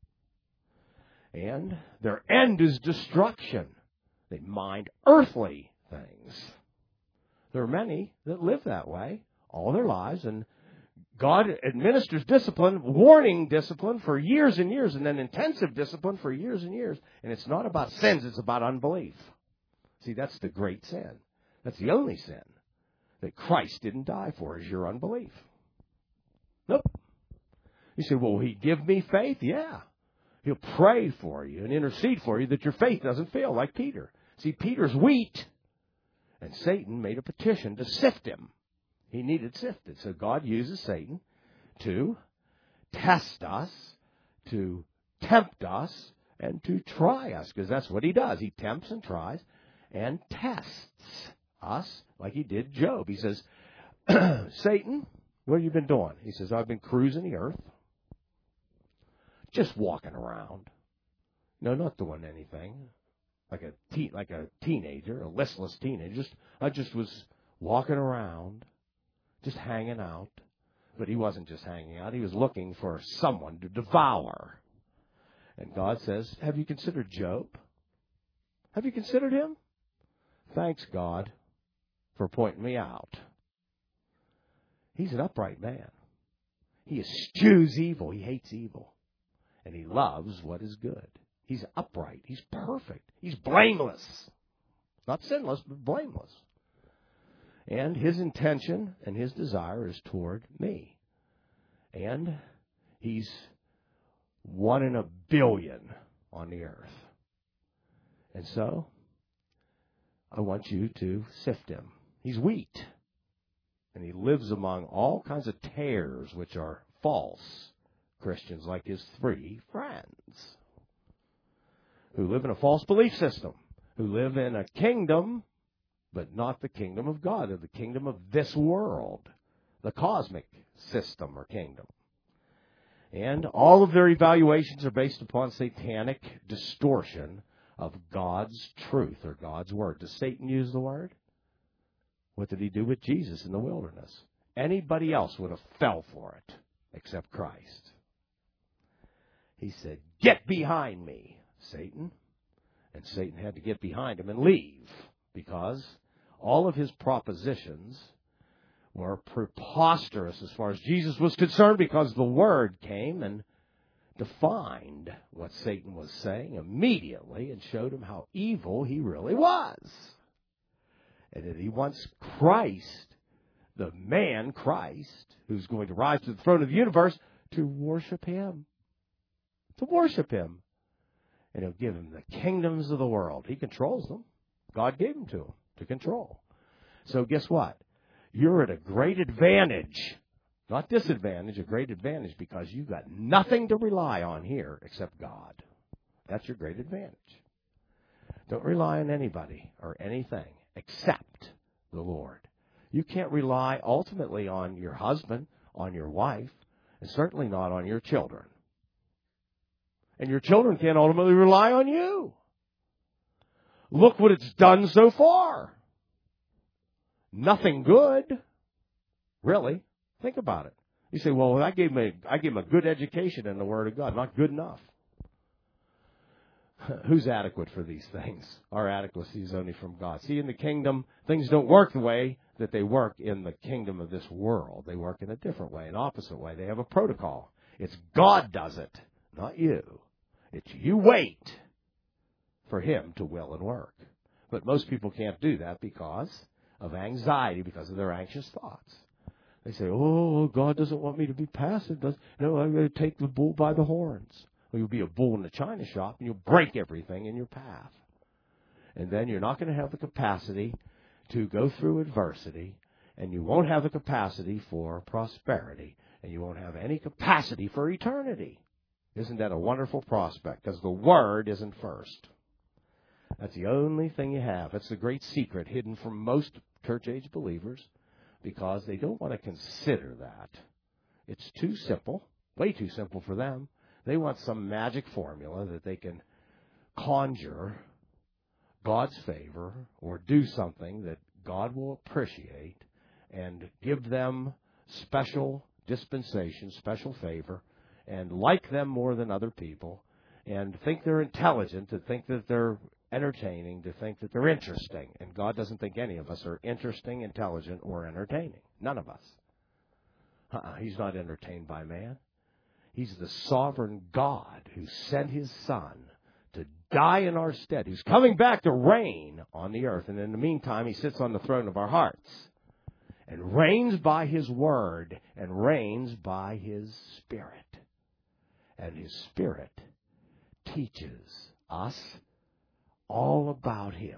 And their end is destruction. They mind earthly things. There are many that live that way all their lives, and God administers discipline, warning discipline for years and years, and then intensive discipline for years and years. And it's not about sins, it's about unbelief. See, that's the great sin. That's the only sin that Christ didn't die for, is your unbelief. Nope. You say, well, will He give me faith? Yeah. He'll pray for you and intercede for you that your faith doesn't fail like Peter. See, Peter's wheat, and Satan made a petition to sift him. He needed sifted. So God uses Satan to test us, to tempt us, and to try us, because that's what he does. He tempts and tries and tests us like he did Job. He says, Satan, what have you been doing? He says, I've been cruising the earth, just walking around. No, not doing anything. Like a teen, like a teenager, a listless teenager. Just, I just was walking around, just hanging out. But he wasn't just hanging out. He was looking for someone to devour. And God says, have you considered Job? Have you considered him? Thanks, God, for pointing me out. He's an upright man. He eschews evil. He hates evil. And he loves what is good. He's upright. He's perfect. He's blameless. Not sinless, but blameless. And his intention and his desire is toward me. And he's one in a billion on the earth. And so, I want you to sift him. He's wheat. And he lives among all kinds of tares, which are false Christians, like his three friends, who live in a false belief system, who live in a kingdom, but not the kingdom of God, or the kingdom of this world, the cosmic system or kingdom. And all of their evaluations are based upon satanic distortion of God's truth or God's word. Does Satan use the word? What did he do with Jesus in the wilderness? Anybody else would have fell for it except Christ. He said, get behind me, Satan. And Satan had to get behind him and leave, because all of his propositions were preposterous as far as Jesus was concerned, because the Word came and defined what Satan was saying immediately and showed him how evil he really was. And that he wants Christ, the man Christ, who's going to rise to the throne of the universe, to worship him. To worship him. And he'll give him the kingdoms of the world. He controls them. God gave them to him to control. So guess what? You're at a great advantage. Not disadvantage, a great advantage, because you've got nothing to rely on here except God. That's your great advantage. Don't rely on anybody or anything except the Lord. You can't rely ultimately on your husband, on your wife, and certainly not on your children. And your children can't ultimately rely on you. Look what it's done so far. Nothing good. Really. Think about it. You say, well, I gave him a, I gave him a good education in the Word of God. Not good enough. Who's adequate for these things? Our adequacy is only from God. See, in the kingdom, things don't work the way that they work in the kingdom of this world. They work in a different way, an opposite way. They have a protocol. It's God does it, not you. It's you wait for him to will and work. But most people can't do that because of anxiety, because of their anxious thoughts. They say, oh, God doesn't want me to be passive. Does No, I'm going to take the bull by the horns. Well, you'll be a bull in the china shop, and you'll break everything in your path. And then you're not going to have the capacity to go through adversity, and you won't have the capacity for prosperity, and you won't have any capacity for eternity. Isn't that a wonderful prospect? Because the Word isn't first. That's the only thing you have. That's the great secret hidden from most church-age believers, because they don't want to consider that. It's too simple, way too simple for them. They want some magic formula that they can conjure God's favor or do something that God will appreciate and give them special dispensation, special favor, and like them more than other people, and think they're intelligent, to think that they're entertaining, to think that they're interesting. And God doesn't think any of us are interesting, intelligent, or entertaining. None of us. Uh-uh, he's not entertained by man. He's the sovereign God who sent his Son to die in our stead, who's coming back to reign on the earth. And in the meantime, he sits on the throne of our hearts and reigns by his word and reigns by his Spirit. And his Spirit teaches us all about Him,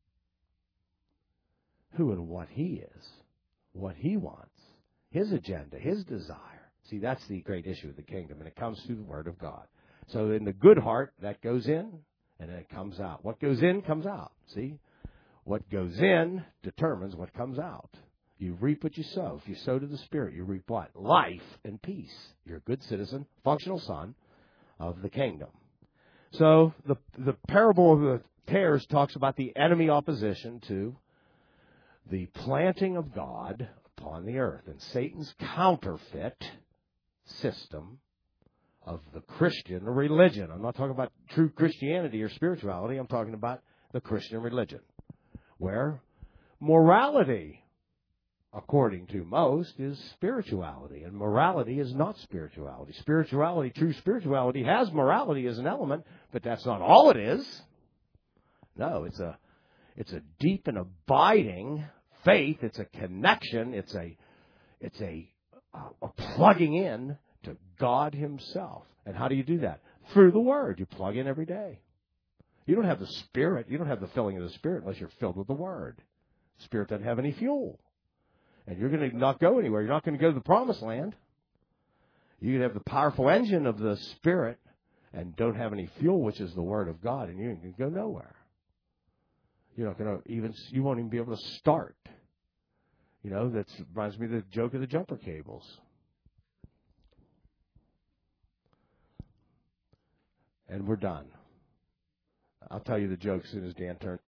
who and what He is, what He wants, His agenda, His desire. See, that's the great issue of the kingdom, and it comes through the Word of God. So in the good heart, that goes in, and then it comes out. What goes in comes out. See? What goes in determines what comes out. You reap what you sow. If you sow to the Spirit, you reap what? Life and peace. You're a good citizen, functional son of the kingdom. So the the parable of the tares talks about the enemy opposition to the planting of God upon the earth, and Satan's counterfeit system of the Christian religion. I'm not talking about true Christianity or spirituality. I'm talking about the Christian religion, where morality, according to most, is spirituality, and morality is not spirituality. Spirituality, true spirituality, has morality as an element, but that's not all it is. No, it's a it's a deep and abiding faith. It's a connection. It's a it's a, a plugging in to God Himself. And how do you do that? Through the Word. You plug in every day. You don't have the Spirit. You don't have the filling of the Spirit unless you're filled with the Word. The Spirit doesn't have any fuel. And you're going to not go anywhere. You're not going to go to the promised land. You can have the powerful engine of the Spirit and don't have any fuel, which is the Word of God, and you can go nowhere. You're not going to even, you won't even be able to start. You know, that reminds me of the joke of the jumper cables. And we're done. I'll tell you the joke as soon as Dan turns.